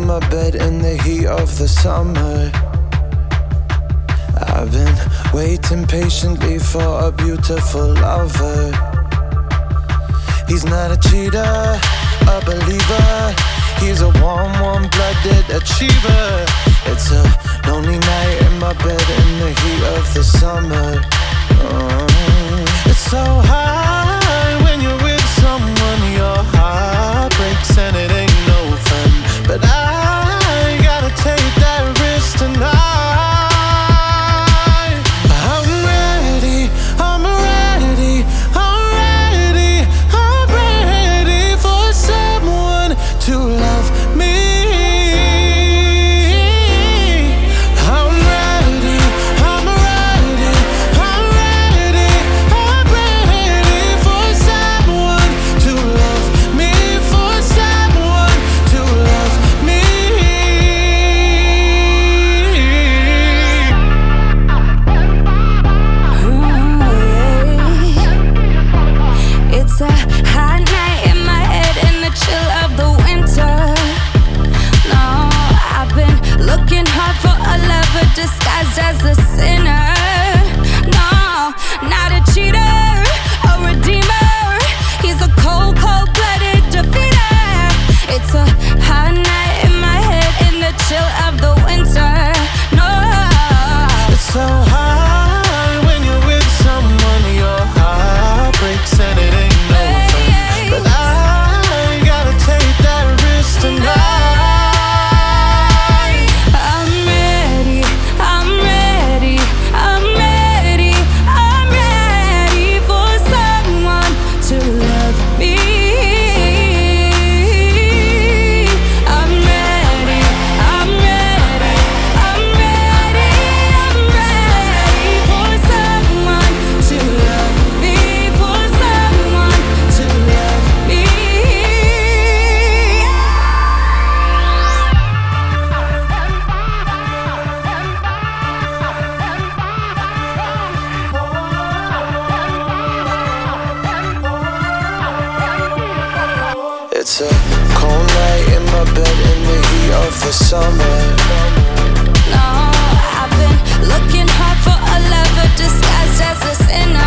in my bed in the heat of the summer. I've been waiting patiently for a beautiful lover. He's not a cheater, a believer. He's a warm, warm-blooded achiever. It's a lonely night in my bed in the heat of the summer. It's so hard when you're with someone. Your heart breaks and it ain't no fun. But I gotta take that risk tonight. I'm ready, I'm ready, I'm ready, I'm ready for someone to love me. I'm ready, I'm ready, I'm ready, I'm ready for someone to love me, for someone to love me. It's a hot night in my head in the chill of the winter. No, I've been looking hard for a lover disguised as a sinner. No, not a cheater, a redeemer. He's a cold, cold-blooded defeater. It's a hot night in my head in the chill of the winter. No, It's so hard when you're with someone. Your heart breaks and it ain't no fun. But I gotta take that risk tonight. I'm ready, I'm ready, I'm ready, I'm ready for someone to love me. I'm ready, I'm ready, I'm ready, I'm ready for someone to love me, for someone to love me. It's a cold night in my bed in the heat of the summer. No, I've been looking hard for a lover disguised as a sinner.